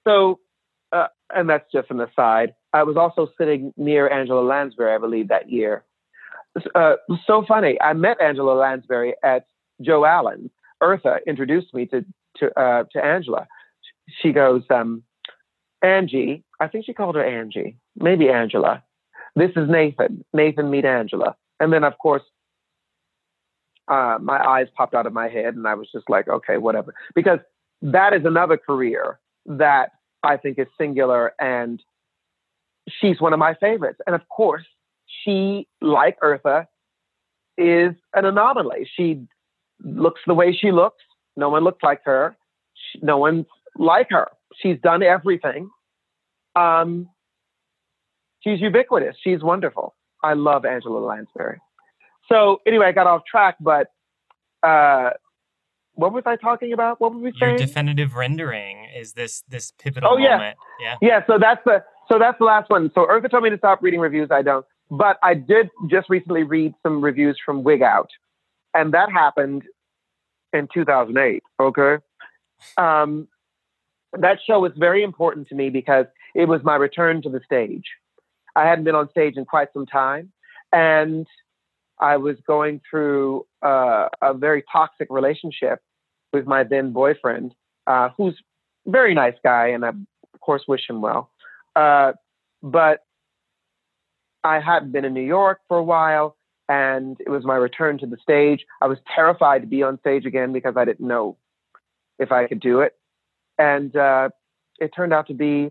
so, uh, and that's just an aside. I was also sitting near Angela Lansbury, I believe, that year. Uh, so funny. I met Angela Lansbury at Joe Allen. Eartha introduced me to to uh, to Angela. She goes, um, Angie. I think she called her Angie, maybe Angela. This is Nathan. Nathan, meet Angela. And then, of course, uh, my eyes popped out of my head, and I was just like, okay, whatever. Because that is another career that I think is singular, and she's one of my favorites. And of course, she, like Eartha, is an anomaly. She looks the way she looks. No one looks like her. She, no one's like her. She's done everything. Um, she's ubiquitous. She's wonderful. I love Angela Lansbury. So anyway, I got off track, but uh, what was I talking about? What were we saying? Your definitive rendering is this this pivotal oh, yeah. moment. Yeah. Yeah. So that's the so that's the last one. So Eartha told me to stop reading reviews. I don't, but I did just recently read some reviews from Wig Out, and that happened in two thousand eight. Okay. Um, that show was very important to me because it was my return to the stage. I hadn't been on stage in quite some time, and I was going through uh, a very toxic relationship with my then boyfriend, uh, who's a very nice guy, and I, of course, wish him well. Uh, but I hadn't been in New York for a while, and it was my return to the stage. I was terrified to be on stage again because I didn't know if I could do it. And uh, it turned out to be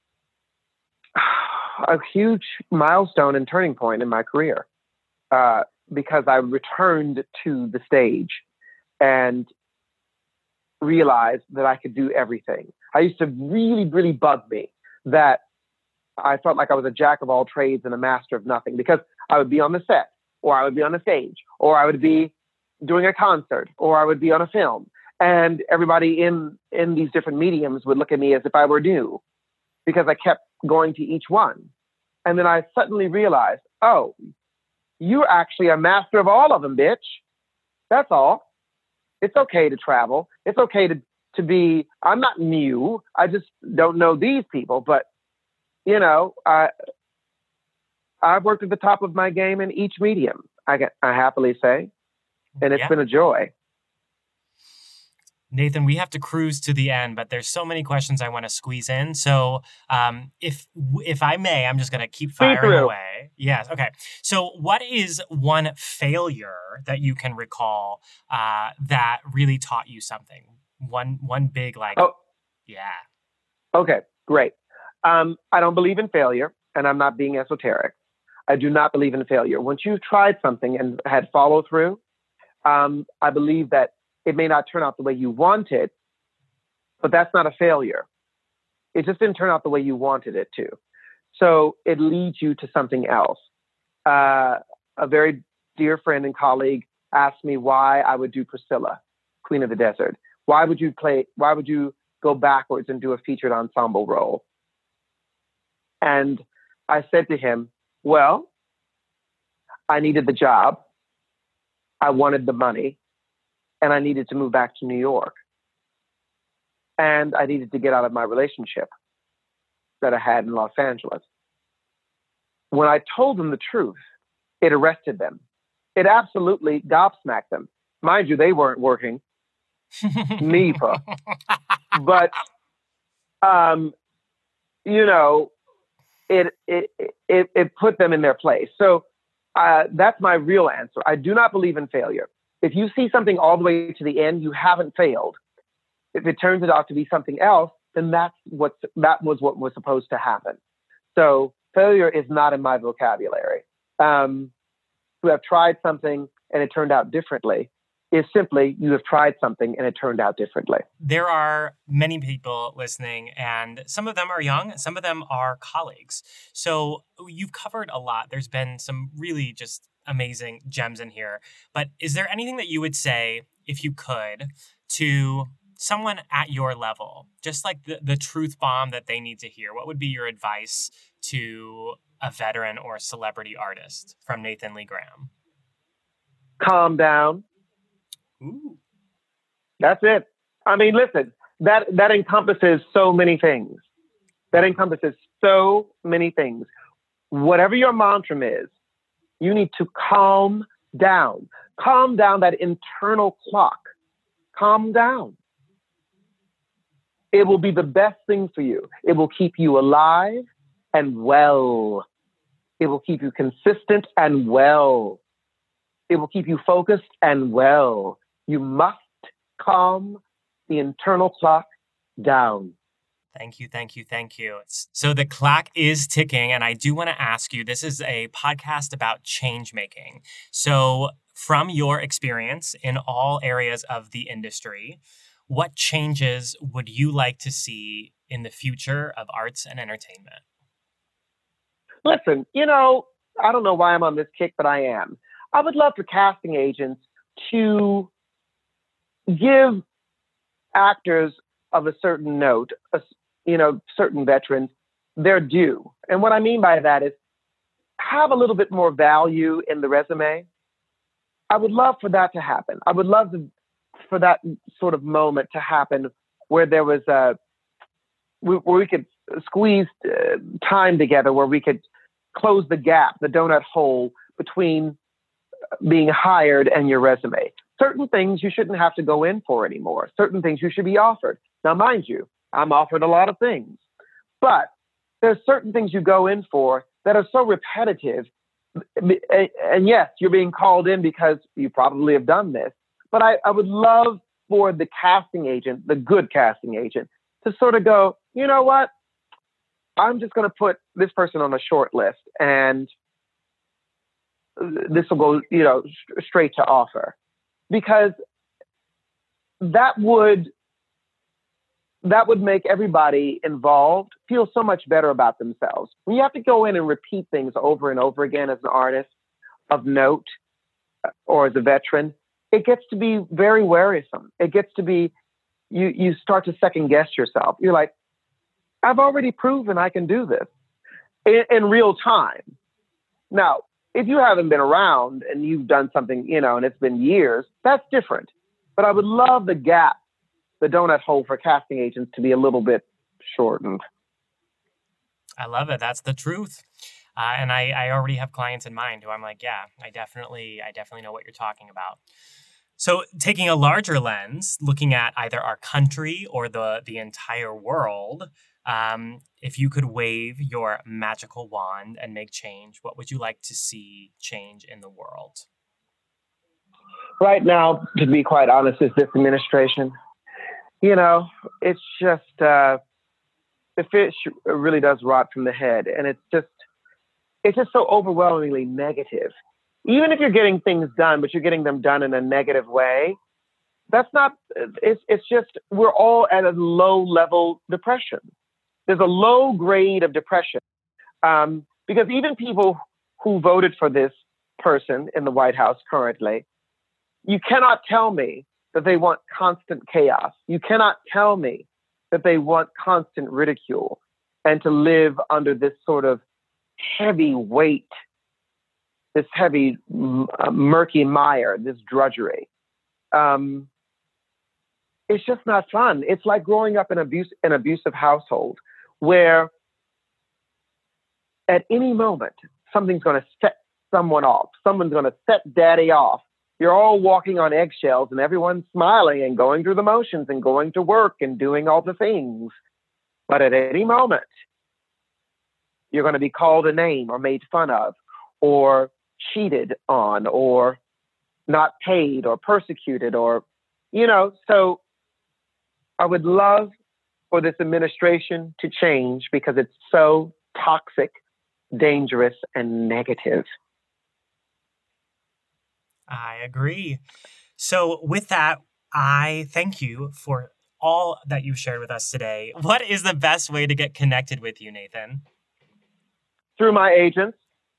a huge milestone and turning point in my career. Uh, because I returned to the stage and realized that I could do everything. I used to really, really bug me that I felt like I was a jack of all trades and a master of nothing, because I would be on the set, or I would be on the stage, or I would be doing a concert, or I would be on a film. And everybody in, in these different mediums would look at me as if I were new, because I kept going to each one. And then I suddenly realized, oh, you're actually a master of all of them, bitch. That's all. It's okay to travel. It's okay to, to be, I'm not new. I just don't know these people. But, you know, I, I've worked at the top of my game in each medium, I, can, I happily say. And it's yeah. been a joy. Nathan, we have to cruise to the end, but there's so many questions I want to squeeze in. So um, if if I may, I'm just going to keep firing away. Yes. Okay. So what is one failure that you can recall uh, that really taught you something? One one big, like, oh. yeah. Okay, great. Um, I don't believe in failure, and I'm not being esoteric. I do not believe in failure. Once you've tried something and had follow through, um, I believe that it may not turn out the way you wanted, but that's not a failure. It just didn't turn out the way you wanted it to. So it leads you to something else. Uh, a very dear friend and colleague asked me why I would do Priscilla, Queen of the Desert. Why would you play, why would you go backwards and do a featured ensemble role? And I said to him, well, I needed the job. I wanted the money. And I needed to move back to New York. And I needed to get out of my relationship that I had in Los Angeles. When I told them the truth, it arrested them. It absolutely gobsmacked them. Mind you, they weren't working. Neither. But, um, you know, it, it, it, it put them in their place. So uh, that's my real answer. I do not believe in failure. If you see something all the way to the end, you haven't failed. If it turns it out to be something else, then that's what that was what was supposed to happen. So failure is not in my vocabulary. Um, to have tried something and it turned out differently is simply you have tried something and it turned out differently. There are many people listening, and some of them are young, some of them are colleagues. So you've covered a lot. There's been some really just amazing gems in here. But is there anything that you would say, if you could, to someone at your level, just like the, the truth bomb that they need to hear? What would be your advice to a veteran or celebrity artist from Nathan Lee Graham? Calm down. Ooh. That's it. I mean, listen, that, that encompasses so many things. That encompasses so many things. Whatever your mantra is, you need to calm down. Calm down that internal clock. Calm down. It will be the best thing for you. It will keep you alive and well. It will keep you consistent and well. It will keep you focused and well. You must calm the internal clock down. Thank you, thank you, thank you. So the clock is ticking, and I do want to ask you, this is a podcast about change making. So from your experience in all areas of the industry, what changes would you like to see in the future of arts and entertainment? Listen, you know, I don't know why I'm on this kick, but I am. I would love for casting agents to give actors of a certain note, a, you know, certain veterans, their due. And what I mean by that is have a little bit more value in the resume. I would love for that to happen. I would love to, for that sort of moment to happen where there was a, where we could squeeze uh, time together, where we could close the gap, the donut hole between being hired and your resume. Certain things you shouldn't have to go in for anymore. Certain things you should be offered. Now, mind you, I'm offered a lot of things, but there's certain things you go in for that are so repetitive. And yes, you're being called in because you probably have done this, but I, I would love for the casting agent, the good casting agent, to sort of go, you know what? I'm just going to put this person on a short list and this will go, you know, st- straight to offer, because that would, that would make everybody involved feel so much better about themselves. When you have to go in and repeat things over and over again as an artist of note or as a veteran, it gets to be very wearisome. It gets to be, you, you start to second guess yourself. You're like, I've already proven I can do this in, in real time. Now, if you haven't been around and you've done something, you know, and it's been years, that's different. But I would love the gap, the donut hole for casting agents to be a little bit shortened. I love it. That's the truth. Uh, and I, I already have clients in mind who I'm like, yeah, I definitely, I definitely know what you're talking about. So taking a larger lens, looking at either our country or the, the entire world, um, if you could wave your magical wand and make change, what would you like to see change in the world? Right now, to be quite honest, is this administration. You know, it's just, uh, the fish really does rot from the head. And it's just, it's just so overwhelmingly negative. Even if you're getting things done, but you're getting them done in a negative way, that's not, it's, it's just, we're all at a low level depression. There's a low grade of depression. Um, because even people who voted for this person in the White House currently, you cannot tell me that they want constant chaos. You cannot tell me that they want constant ridicule and to live under this sort of heavy weight, this heavy uh, murky mire, this drudgery. Um, it's just not fun. It's like growing up in abuse, an abusive household where at any moment, something's going to set someone off. Someone's going to set daddy off. You're all walking on eggshells and everyone's smiling and going through the motions and going to work and doing all the things. But at any moment, you're going to be called a name or made fun of or cheated on or not paid or persecuted or, you know, so I would love for this administration to change because it's so toxic, dangerous, and negative. I agree. So with that, I thank you for all that you've shared with us today. What is the best way to get connected with you, Nathan? Through my agents.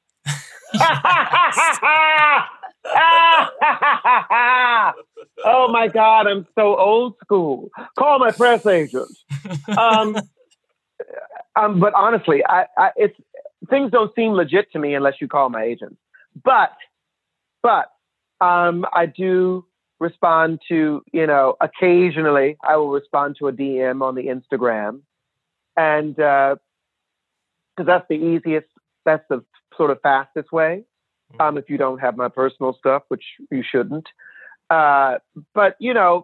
Oh my God, I'm so old school. Call my press agent. Um, um, but honestly, I, I, it's things don't seem legit to me unless you call my agent. But, but um, I do respond to, you know, occasionally I will respond to a D M on the Instagram. And because uh, that's the easiest, that's the sort of fastest way. Um, if you don't have my personal stuff, which you shouldn't. Uh, but, you know,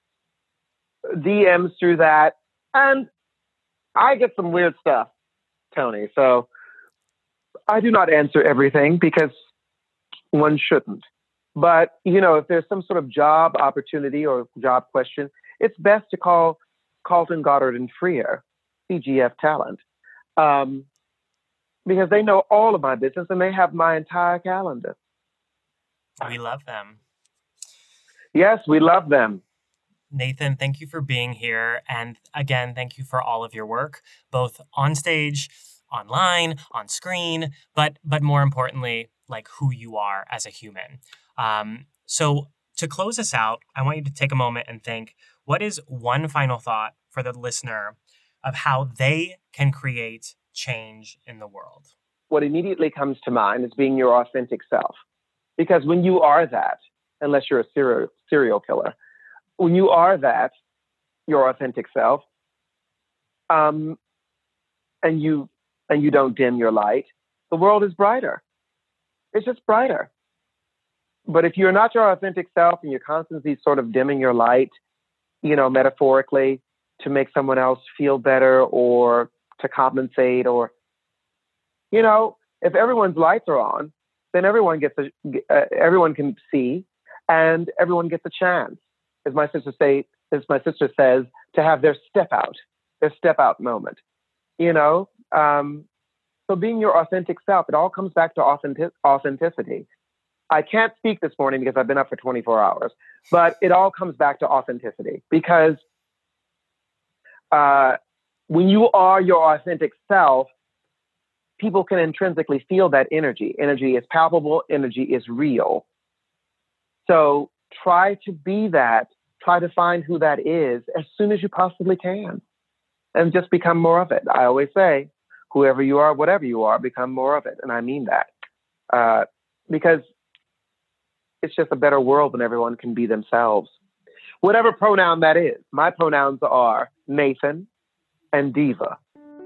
D Ms through that. And I get some weird stuff, Tony. So I do not answer everything because one shouldn't. But, you know, if there's some sort of job opportunity or job question, it's best to call Carlton, Goddard and Freer, C G F Talent, um, because they know all of my business and they have my entire calendar. We love them. Yes, we love them. Nathan, thank you for being here. And again, thank you for all of your work, both on stage, online, on screen, but but more importantly, like who you are as a human. Um, so to close us out, I want you to take a moment and think, what is one final thought for the listener of how they can create change in the world? What immediately comes to mind is being your authentic self. Because when you are that, unless you're a serial, serial killer, when you are that, your authentic self, um, and you and you don't dim your light, the world is brighter. It's just brighter. But if you're not your authentic self and you're constantly sort of dimming your light, you know, metaphorically, to make someone else feel better or to compensate, or, you know, if everyone's lights are on, then everyone gets a, uh, everyone can see, and everyone gets a chance, as my sister say, as my sister says, to have their step out, their step out moment. You know, um, so being your authentic self, it all comes back to authentic- authenticity. I can't speak this morning because I've been up for twenty-four hours, but it all comes back to authenticity, because uh, when you are your authentic self, people can intrinsically feel that energy. Energy is palpable. Energy is real. So try to be that. Try to find who that is as soon as you possibly can, and just become more of it. I always say, whoever you are, whatever you are, become more of it. And I mean that, uh, because it's just a better world when everyone can be themselves. Whatever pronoun that is. My pronouns are Nathan and Diva.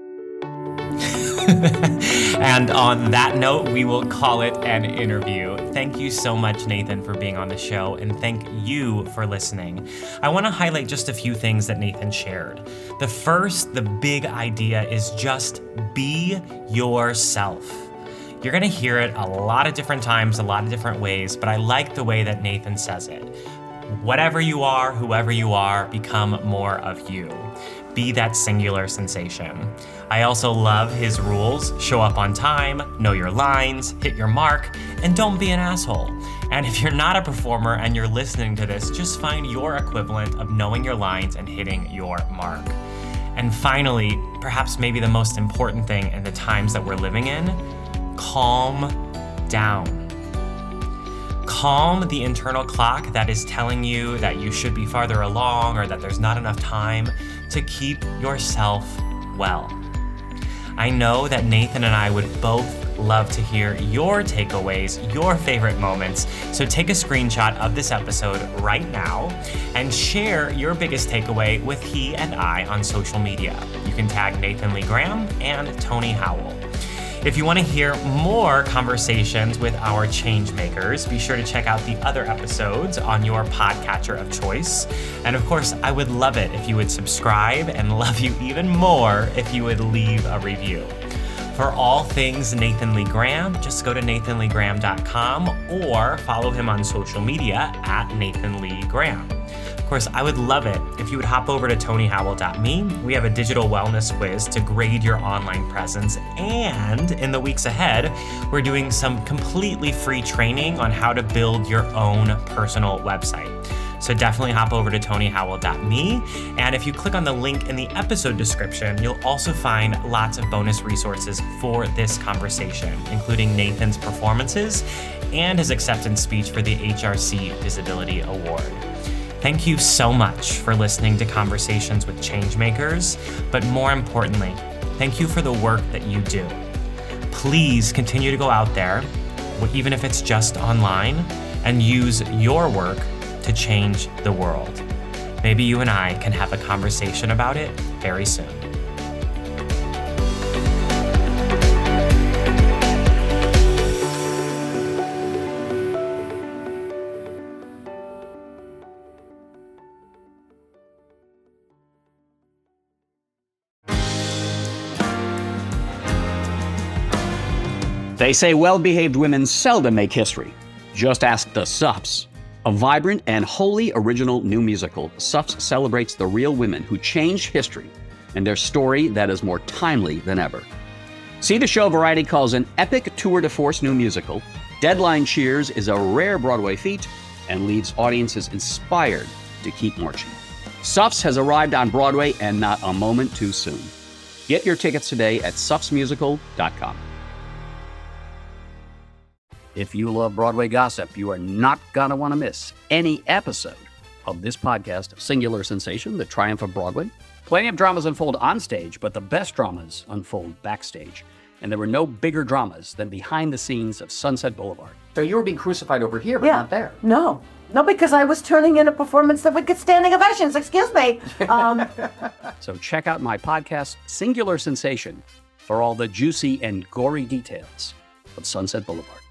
And on that note, we will call it an interview. Thank you so much, Nathan, for being on the show, and thank you for listening. I want to highlight just a few things that Nathan shared. The first, the big idea is just be yourself. You're going to hear it a lot of different times, a lot of different ways, but I like the way that Nathan says it. Whatever you are, whoever you are, become more of you. Be that singular sensation. I also love his rules. Show up on time, know your lines, hit your mark, and don't be an asshole. And if you're not a performer and you're listening to this, just find your equivalent of knowing your lines and hitting your mark. And finally, perhaps maybe the most important thing in the times that we're living in, calm down. Calm the internal clock that is telling you that you should be farther along or that there's not enough time to keep yourself well. I know that Nathan and I would both love to hear your takeaways, your favorite moments. So take a screenshot of this episode right now and share your biggest takeaway with he and I on social media. You can tag Nathan Lee Graham and Tony Howell. If you want to hear more conversations with our change makers, be sure to check out the other episodes on your podcatcher of choice. And of course, I would love it if you would subscribe, and love you even more if you would leave a review. For all things Nathan Lee Graham, just go to nathan lee graham dot com or follow him on social media at Nathan Lee Graham. Of course, I would love it if you would hop over to tony howell dot me. We have a digital wellness quiz to grade your online presence. And in the weeks ahead, we're doing some completely free training on how to build your own personal website. So definitely hop over to tony howell dot me. And if you click on the link in the episode description, you'll also find lots of bonus resources for this conversation, including Nathan's performances and his acceptance speech for the H R C Visibility Award. Thank you so much for listening to Conversations with Changemakers, but more importantly, thank you for the work that you do. Please continue to go out there, even if it's just online, and use your work to change the world. Maybe you and I can have a conversation about it very soon. They say well-behaved women seldom make history. Just ask the Suffs. A vibrant and wholly original new musical, Suffs celebrates the real women who changed history and their story that is more timely than ever. See the show Variety calls an epic tour de force new musical. Deadline cheers is a rare Broadway feat and leaves audiences inspired to keep marching. Suffs has arrived on Broadway and not a moment too soon. Get your tickets today at suffs musical dot com. If you love Broadway gossip, you are not going to want to miss any episode of this podcast, Singular Sensation, The Triumph of Broadway. Plenty of dramas unfold on stage, but the best dramas unfold backstage. And there were no bigger dramas than behind the scenes of Sunset Boulevard. So you were being crucified over here, but yeah. not there. No. No, because I was turning in a performance that would get standing ovations. Excuse me. Um, so check out my podcast, Singular Sensation, for all the juicy and gory details of Sunset Boulevard.